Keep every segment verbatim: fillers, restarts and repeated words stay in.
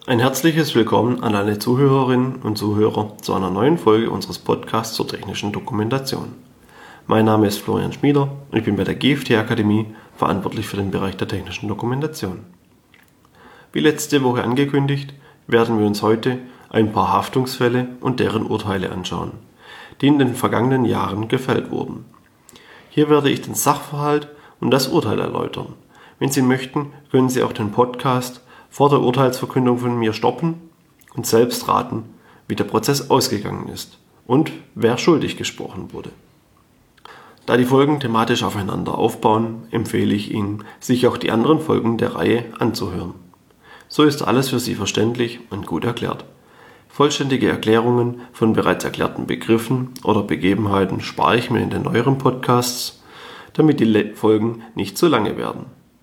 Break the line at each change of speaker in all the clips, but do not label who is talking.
Ein herzliches Willkommen an alle Zuhörerinnen und Zuhörer zu einer neuen Folge unseres Podcasts zur technischen Dokumentation. Mein Name ist Florian Schmieder und ich bin bei der G F T Akademie verantwortlich für den Bereich der technischen Dokumentation. Wie letzte Woche angekündigt, werden wir uns heute ein paar Haftungsfälle und deren Urteile anschauen, die in den vergangenen Jahren gefällt wurden. Hier werde ich den Sachverhalt und das Urteil erläutern. Wenn Sie möchten, können Sie auch den Podcast vor der Urteilsverkündung von mir stoppen und selbst raten, wie der Prozess ausgegangen ist und wer schuldig gesprochen wurde. Da die Folgen thematisch aufeinander aufbauen, empfehle ich Ihnen, sich auch die anderen Folgen der Reihe anzuhören. So ist alles für Sie verständlich und gut erklärt. Vollständige Erklärungen von bereits erklärten Begriffen oder Begebenheiten spare ich mir in den neueren Podcasts, damit die Folgen nicht zu lange werden.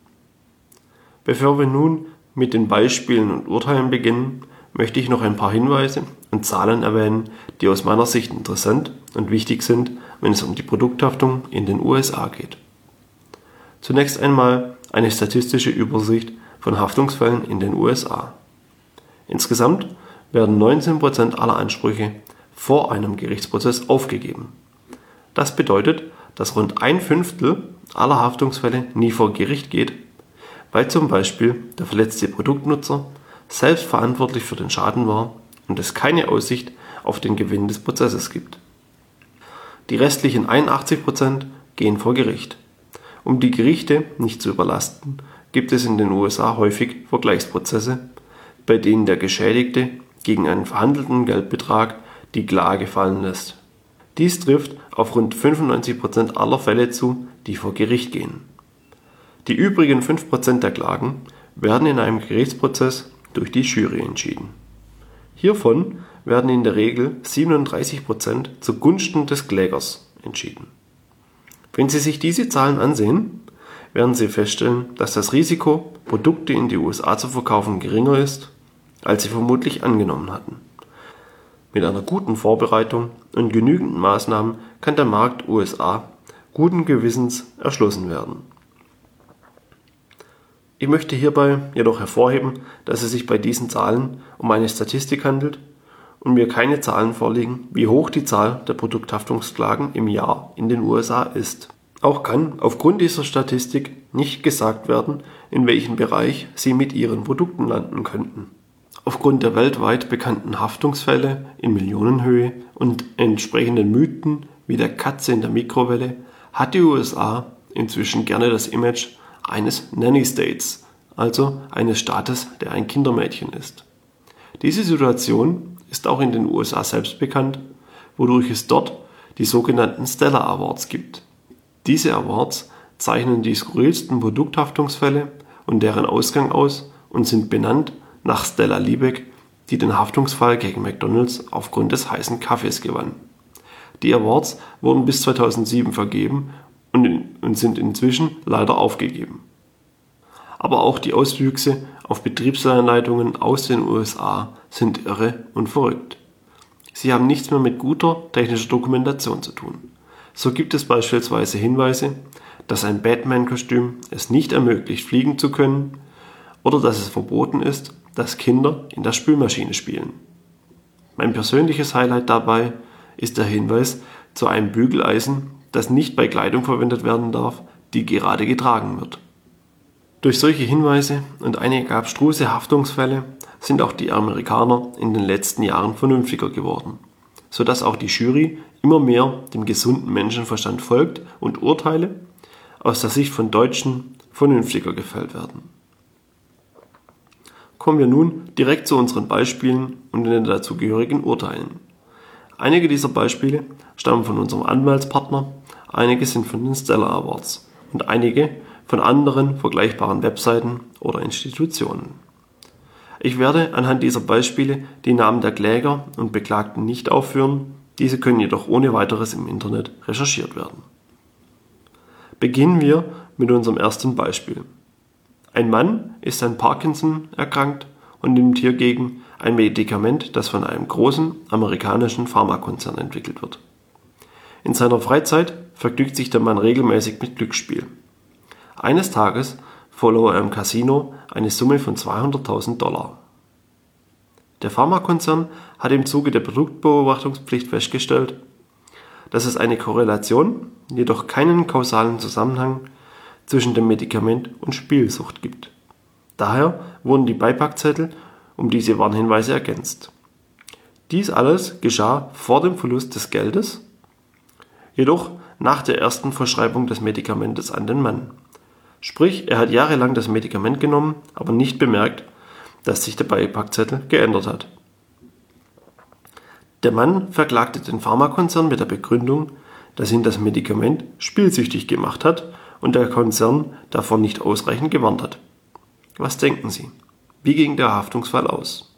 Bevor wir nun mit den Beispielen und Urteilen beginnen, möchte ich noch ein paar Hinweise und Zahlen erwähnen, die aus meiner Sicht interessant und wichtig sind, wenn es um die Produkthaftung in den U S A geht. Zunächst einmal eine statistische Übersicht von Haftungsfällen in den U S A. Insgesamt werden neunzehn Prozent aller Ansprüche vor einem Gerichtsprozess aufgegeben. Das bedeutet, dass rund ein Fünftel aller Haftungsfälle nie vor Gericht geht, weil zum Beispiel der verletzte Produktnutzer selbst verantwortlich für den Schaden war und es keine Aussicht auf den Gewinn des Prozesses gibt. Die restlichen einundachtzig Prozent gehen vor Gericht. Um die Gerichte nicht zu überlasten, gibt es in den U S A häufig Vergleichsprozesse, bei denen der Geschädigte gegen einen verhandelten Geldbetrag die Klage fallen lässt. Dies trifft auf rund fünfundneunzig Prozent aller Fälle zu, die vor Gericht gehen. Die übrigen fünf Prozent der Klagen werden in einem Gerichtsprozess durch die Jury entschieden. Hiervon werden in der Regel siebenunddreißig Prozent zugunsten des Klägers entschieden. Wenn Sie sich diese Zahlen ansehen, werden Sie feststellen, dass das Risiko, Produkte in die U S A zu verkaufen, geringer ist, als Sie vermutlich angenommen hatten. Mit einer guten Vorbereitung und genügend Maßnahmen kann der Markt U S A guten Gewissens erschlossen werden. Ich möchte hierbei jedoch hervorheben, dass es sich bei diesen Zahlen um eine Statistik handelt und mir keine Zahlen vorliegen, wie hoch die Zahl der Produkthaftungsklagen im Jahr in den U S A ist. Auch kann aufgrund dieser Statistik nicht gesagt werden, in welchem Bereich Sie mit Ihren Produkten landen könnten. Aufgrund der weltweit bekannten Haftungsfälle in Millionenhöhe und entsprechenden Mythen wie der Katze in der Mikrowelle hat die U S A inzwischen gerne das Image eines Nanny States, also eines Staates, der ein Kindermädchen ist. Diese Situation ist auch in den U S A selbst bekannt, wodurch es dort die sogenannten Stella Awards gibt. Diese Awards zeichnen die skurrilsten Produkthaftungsfälle und deren Ausgang aus und sind benannt nach Stella Liebeck, die den Haftungsfall gegen McDonald's aufgrund des heißen Kaffees gewann. Die Awards wurden bis zweitausendsieben vergeben und, in, und sind inzwischen leider aufgegeben. Aber auch die Auswüchse auf Betriebsanleitungen aus den U S A sind irre und verrückt. Sie haben nichts mehr mit guter technischer Dokumentation zu tun. So gibt es beispielsweise Hinweise, dass ein Batman-Kostüm es nicht ermöglicht, fliegen zu können, oder dass es verboten ist, dass Kinder in der Spülmaschine spielen. Mein persönliches Highlight dabei ist der Hinweis zu einem Bügeleisen, das nicht bei Kleidung verwendet werden darf, die gerade getragen wird. Durch solche Hinweise und einige abstruse Haftungsfälle sind auch die Amerikaner in den letzten Jahren vernünftiger geworden, sodass auch die Jury immer mehr dem gesunden Menschenverstand folgt und Urteile aus der Sicht von Deutschen vernünftiger gefällt werden. Kommen wir nun direkt zu unseren Beispielen und den dazugehörigen Urteilen. Einige dieser Beispiele stammen von unserem Anwaltspartner, einige sind von den Stella Awards und einige von anderen vergleichbaren Webseiten oder Institutionen. Ich werde anhand dieser Beispiele die Namen der Kläger und Beklagten nicht aufführen, diese können jedoch ohne weiteres im Internet recherchiert werden. Beginnen wir mit unserem ersten Beispiel. Ein Mann ist an Parkinson erkrankt und nimmt hiergegen ein Medikament, das von einem großen amerikanischen Pharmakonzern entwickelt wird. In seiner Freizeit vergnügt sich der Mann regelmäßig mit Glücksspiel. Eines Tages verlor er im Casino eine Summe von zweihunderttausend Dollar. Der Pharmakonzern hat im Zuge der Produktbeobachtungspflicht festgestellt, dass es eine Korrelation, jedoch keinen kausalen Zusammenhang zwischen dem Medikament und Spielsucht gibt. Daher wurden die Beipackzettel um diese Warnhinweise ergänzt. Dies alles geschah vor dem Verlust des Geldes, jedoch nach der ersten Verschreibung des Medikamentes an den Mann. Sprich, er hat jahrelang das Medikament genommen, aber nicht bemerkt, dass sich der Beipackzettel geändert hat. Der Mann verklagte den Pharmakonzern mit der Begründung, dass ihn das Medikament spielsüchtig gemacht hat und der Konzern davon nicht ausreichend gewarnt hat. Was denken Sie? Wie ging der Haftungsfall aus?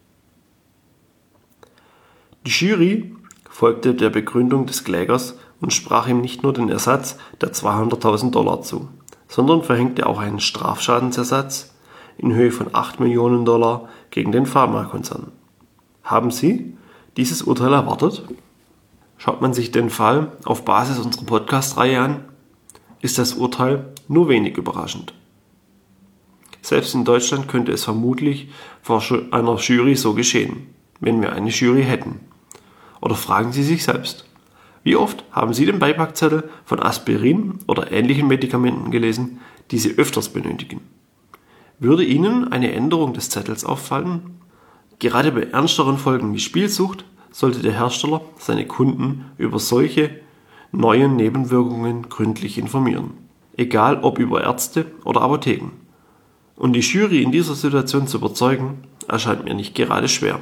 Die Jury folgte der Begründung des Klägers und sprach ihm nicht nur den Ersatz der zweihunderttausend Dollar zu, sondern verhängte auch einen Strafschadensersatz in Höhe von acht Millionen Dollar gegen den Pharmakonzern. Haben Sie dieses Urteil erwartet? Schaut man sich den Fall auf Basis unserer Podcast-Reihe an, ist das Urteil nur wenig überraschend. Selbst in Deutschland könnte es vermutlich vor einer Jury so geschehen, wenn wir eine Jury hätten. Oder fragen Sie sich selbst, wie oft haben Sie den Beipackzettel von Aspirin oder ähnlichen Medikamenten gelesen, die Sie öfters benötigen? Würde Ihnen eine Änderung des Zettels auffallen? Gerade bei ernsteren Folgen wie Spielsucht sollte der Hersteller seine Kunden über solche neuen Nebenwirkungen gründlich informieren. Egal ob über Ärzte oder Apotheken. Und die Jury in dieser Situation zu überzeugen, erscheint mir nicht gerade schwer.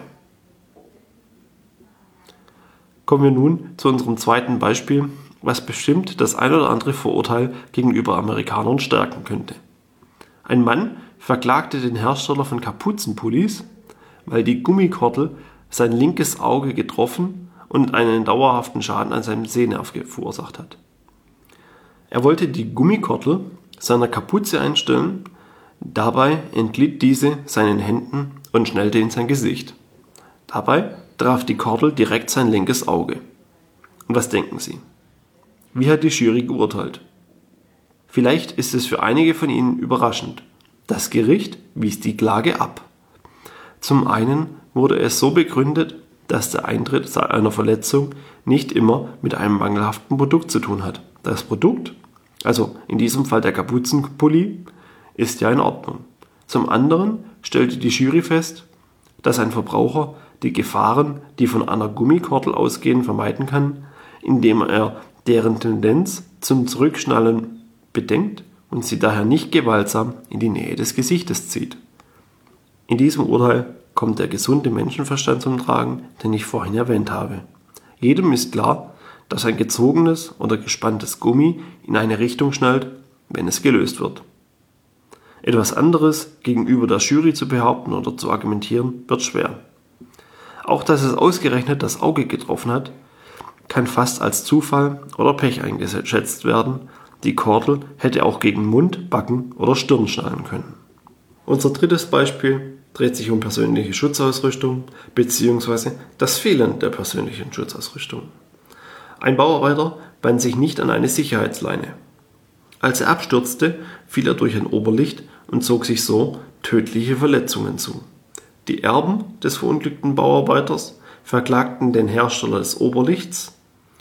Kommen wir nun zu unserem zweiten Beispiel, was bestimmt das ein oder andere Vorurteil gegenüber Amerikanern stärken könnte. Ein Mann verklagte den Hersteller von Kapuzenpullis, weil die Gummikordel sein linkes Auge getroffen und einen dauerhaften Schaden an seinem Sehnerv verursacht hat. Er wollte die Gummikordel seiner Kapuze einstellen, dabei entglitt diese seinen Händen und schnellte in sein Gesicht. Dabei traf die Kordel direkt sein linkes Auge. Und was denken Sie? Wie hat die Jury geurteilt? Vielleicht ist es für einige von Ihnen überraschend. Das Gericht wies die Klage ab. Zum einen wurde es so begründet, dass der Eintritt einer Verletzung nicht immer mit einem mangelhaften Produkt zu tun hat. Das Produkt, also in diesem Fall der Kapuzenpulli, ist ja in Ordnung. Zum anderen stellte die Jury fest, dass ein Verbraucher die Gefahren, die von einer Gummikordel ausgehen, vermeiden kann, indem er deren Tendenz zum Zurückschnallen bedenkt und sie daher nicht gewaltsam in die Nähe des Gesichtes zieht. In diesem Urteil kommt der gesunde Menschenverstand zum Tragen, den ich vorhin erwähnt habe. Jedem ist klar, dass ein gezogenes oder gespanntes Gummi in eine Richtung schnallt, wenn es gelöst wird. Etwas anderes gegenüber der Jury zu behaupten oder zu argumentieren, wird schwer. Auch dass es ausgerechnet das Auge getroffen hat, kann fast als Zufall oder Pech eingeschätzt werden. Die Kordel hätte auch gegen Mund, Backen oder Stirn schnallen können. Unser drittes Beispiel dreht sich um persönliche Schutzausrüstung bzw. das Fehlen der persönlichen Schutzausrüstung. Ein Bauarbeiter band sich nicht an eine Sicherheitsleine. Als er abstürzte, fiel er durch ein Oberlicht und zog sich so tödliche Verletzungen zu. Die Erben des verunglückten Bauarbeiters verklagten den Hersteller des Oberlichts,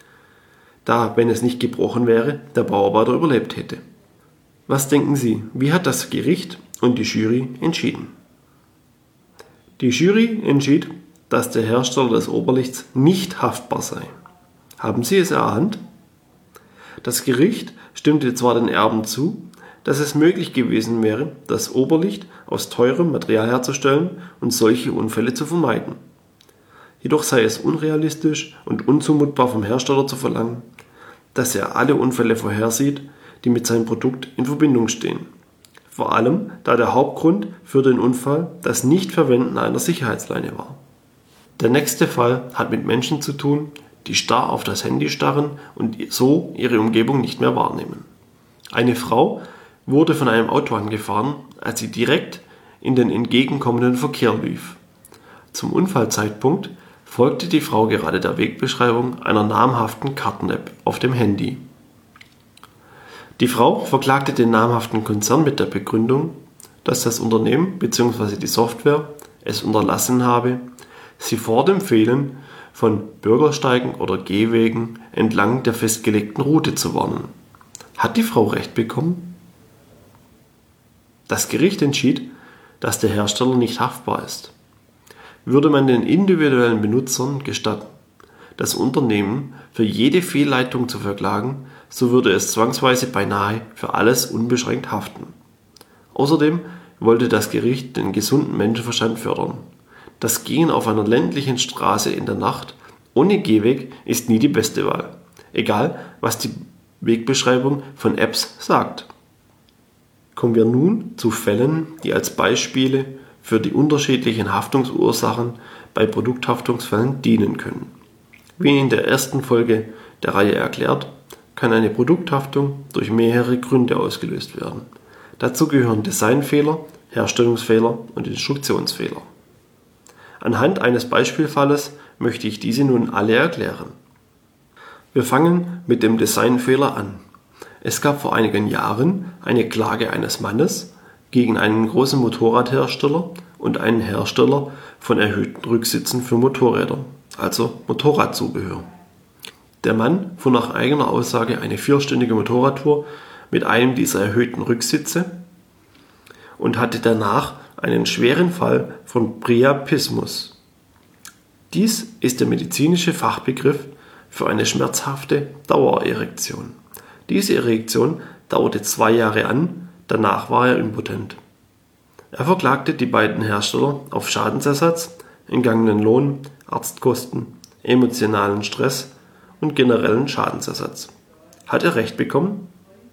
da, wenn es nicht gebrochen wäre, der Bauarbeiter überlebt hätte. Was denken Sie, wie hat das Gericht und die Jury entschieden? Die Jury entschied, dass der Hersteller des Oberlichts nicht haftbar sei. Haben Sie es erahnt? Das Gericht stimmte zwar den Erben zu, dass es möglich gewesen wäre, das Oberlicht aus teurem Material herzustellen und solche Unfälle zu vermeiden. Jedoch sei es unrealistisch und unzumutbar vom Hersteller zu verlangen, dass er alle Unfälle vorhersieht, die mit seinem Produkt in Verbindung stehen. Vor allem, da der Hauptgrund für den Unfall das Nichtverwenden einer Sicherheitsleine war. Der nächste Fall hat mit Menschen zu tun, die starr auf das Handy starren und so ihre Umgebung nicht mehr wahrnehmen. Eine Frau wurde von einem Auto angefahren, als sie direkt in den entgegenkommenden Verkehr lief. Zum Unfallzeitpunkt folgte die Frau gerade der Wegbeschreibung einer namhaften Karten-App auf dem Handy. Die Frau verklagte den namhaften Konzern mit der Begründung, dass das Unternehmen bzw. die Software es unterlassen habe, sie vor dem Fehlen von Bürgersteigen oder Gehwegen entlang der festgelegten Route zu warnen. Hat die Frau Recht bekommen? Das Gericht entschied, dass der Hersteller nicht haftbar ist. Würde man den individuellen Benutzern gestatten, das Unternehmen für jede Fehlleitung zu verklagen, so würde es zwangsweise beinahe für alles unbeschränkt haften. Außerdem wollte das Gericht den gesunden Menschenverstand fördern. Das Gehen auf einer ländlichen Straße in der Nacht ohne Gehweg ist nie die beste Wahl, egal was die Wegbeschreibung von Apps sagt. Kommen wir nun zu Fällen, die als Beispiele für die unterschiedlichen Haftungsursachen bei Produkthaftungsfällen dienen können. Wie in der ersten Folge der Reihe erklärt, kann eine Produkthaftung durch mehrere Gründe ausgelöst werden. Dazu gehören Designfehler, Herstellungsfehler und Instruktionsfehler. Anhand eines Beispielfalles möchte ich diese nun alle erklären. Wir fangen mit dem Designfehler an. Es gab vor einigen Jahren eine Klage eines Mannes gegen einen großen Motorradhersteller und einen Hersteller von erhöhten Rücksitzen für Motorräder, also Motorradzubehör. Der Mann fuhr nach eigener Aussage eine vierstündige Motorradtour mit einem dieser erhöhten Rücksitze und hatte danach einen schweren Fall von Priapismus. Dies ist der medizinische Fachbegriff für eine schmerzhafte Dauererektion. Diese Erektion dauerte zwei Jahre an, danach war er impotent. Er verklagte die beiden Hersteller auf Schadensersatz, entgangenen Lohn, Arztkosten, emotionalen Stress und generellen Schadensersatz. Hat er Recht bekommen?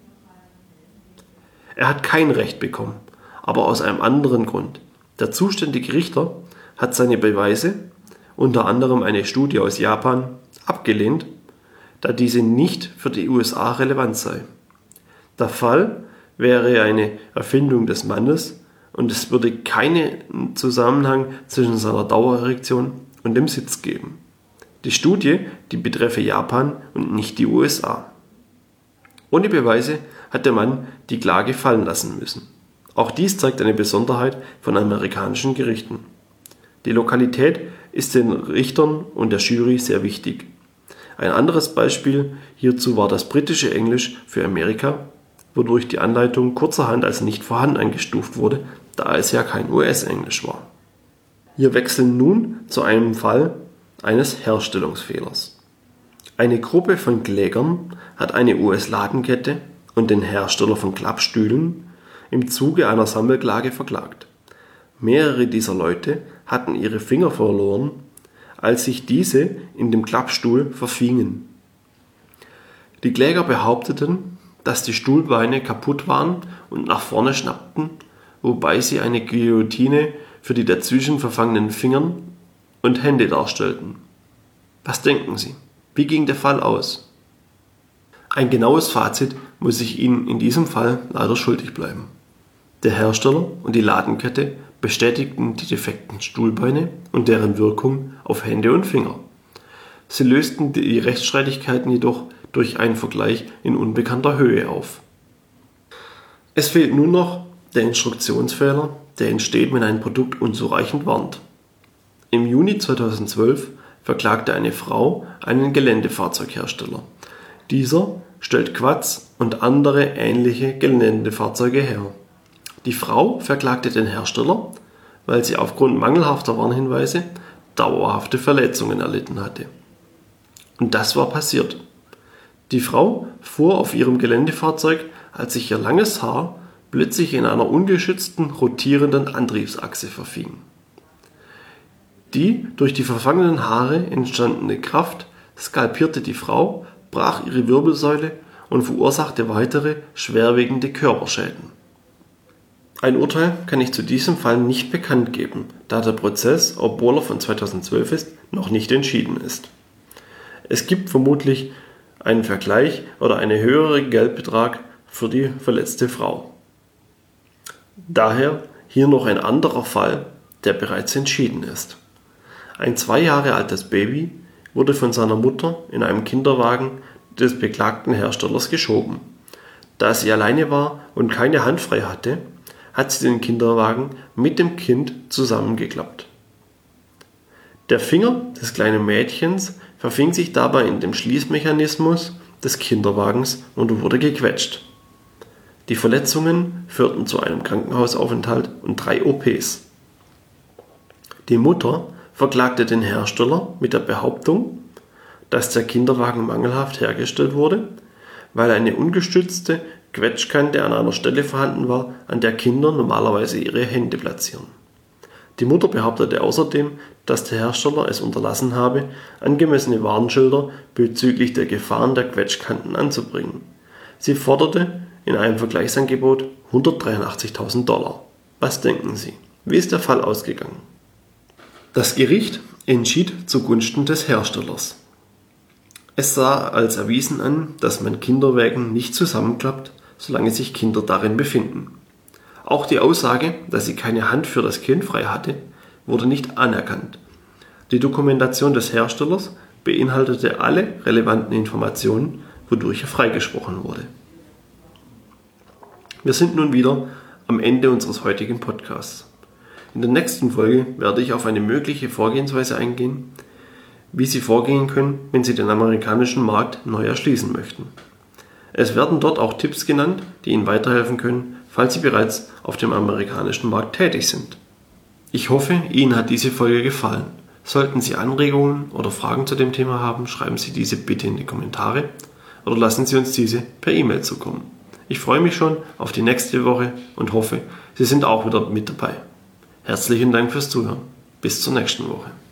Er hat kein Recht bekommen, aber aus einem anderen Grund. Der zuständige Richter hat seine Beweise, unter anderem eine Studie aus Japan, abgelehnt, da diese nicht für die U S A relevant sei. Der Fall wäre eine Erfindung des Mannes und es würde keinen Zusammenhang zwischen seiner Dauererektion und dem Sitz geben. Die Studie, die betreffe Japan und nicht die U S A. Ohne Beweise hat der Mann die Klage fallen lassen müssen. Auch dies zeigt eine Besonderheit von amerikanischen Gerichten. Die Lokalität ist den Richtern und der Jury sehr wichtig. Ein anderes Beispiel hierzu war das britische Englisch für Amerika, wodurch die Anleitung kurzerhand als nicht vorhanden eingestuft wurde, da es ja kein U S-Englisch war. Wir wechseln nun zu einem Fall eines Herstellungsfehlers. Eine Gruppe von Klägern hat eine U S-Ladenkette und den Hersteller von Klappstühlen im Zuge einer Sammelklage verklagt. Mehrere dieser Leute hatten ihre Finger verloren, als sich diese in dem Klappstuhl verfingen. Die Kläger behaupteten, dass die Stuhlbeine kaputt waren und nach vorne schnappten, wobei sie eine Guillotine für die dazwischen verfangenen Fingern und Hände darstellten. Was denken Sie? Wie ging der Fall aus? Ein genaues Fazit muss ich Ihnen in diesem Fall leider schuldig bleiben. Der Hersteller und die Ladenkette bestätigten die defekten Stuhlbeine und deren Wirkung auf Hände und Finger. Sie lösten die Rechtsstreitigkeiten jedoch durch einen Vergleich in unbekannter Höhe auf. Es fehlt nun noch der Instruktionsfehler, der entsteht, wenn ein Produkt unzureichend warnt. Im Juni zweitausendzwölf verklagte eine Frau einen Geländefahrzeughersteller. Dieser stellt Quads und andere ähnliche Geländefahrzeuge her. Die Frau verklagte den Hersteller, weil sie aufgrund mangelhafter Warnhinweise dauerhafte Verletzungen erlitten hatte. Und das war passiert. Die Frau fuhr auf ihrem Geländefahrzeug, als sich ihr langes Haar plötzlich in einer ungeschützten, rotierenden Antriebsachse verfing. Die durch die verfangenen Haare entstandene Kraft skalpierte die Frau, brach ihre Wirbelsäule und verursachte weitere schwerwiegende Körperschäden. Ein Urteil kann ich zu diesem Fall nicht bekannt geben, da der Prozess, obwohl er von zweitausendzwölf ist, noch nicht entschieden ist. Es gibt vermutlich einen Vergleich oder einen höheren Geldbetrag für die verletzte Frau. Daher hier noch ein anderer Fall, der bereits entschieden ist. Ein zwei Jahre altes Baby wurde von seiner Mutter in einem Kinderwagen des beklagten Herstellers geschoben. Da sie alleine war und keine Hand frei hatte, hat sie den Kinderwagen mit dem Kind zusammengeklappt. Der Finger des kleinen Mädchens verfing sich dabei in dem Schließmechanismus des Kinderwagens und wurde gequetscht. Die Verletzungen führten zu einem Krankenhausaufenthalt und drei O Ps. Die Mutter verklagte den Hersteller mit der Behauptung, dass der Kinderwagen mangelhaft hergestellt wurde, weil eine ungestützte Quetschkante an einer Stelle vorhanden war, an der Kinder normalerweise ihre Hände platzieren. Die Mutter behauptete außerdem, dass der Hersteller es unterlassen habe, angemessene Warnschilder bezüglich der Gefahren der Quetschkanten anzubringen. Sie forderte in einem Vergleichsangebot hundertdreiundachtzigtausend Dollar. Was denken Sie? Wie ist der Fall ausgegangen? Das Gericht entschied zugunsten des Herstellers. Es sah als erwiesen an, dass man Kinderwägen nicht zusammenklappt, solange sich Kinder darin befinden. Auch die Aussage, dass sie keine Hand für das Kind frei hatte, wurde nicht anerkannt. Die Dokumentation des Herstellers beinhaltete alle relevanten Informationen, wodurch er freigesprochen wurde. Wir sind nun wieder am Ende unseres heutigen Podcasts. In der nächsten Folge werde ich auf eine mögliche Vorgehensweise eingehen, wie Sie vorgehen können, wenn Sie den amerikanischen Markt neu erschließen möchten. Es werden dort auch Tipps genannt, die Ihnen weiterhelfen können, falls Sie bereits auf dem amerikanischen Markt tätig sind. Ich hoffe, Ihnen hat diese Folge gefallen. Sollten Sie Anregungen oder Fragen zu dem Thema haben, schreiben Sie diese bitte in die Kommentare oder lassen Sie uns diese per E-Mail zukommen. Ich freue mich schon auf die nächste Woche und hoffe, Sie sind auch wieder mit dabei. Herzlichen Dank fürs Zuhören. Bis zur nächsten Woche.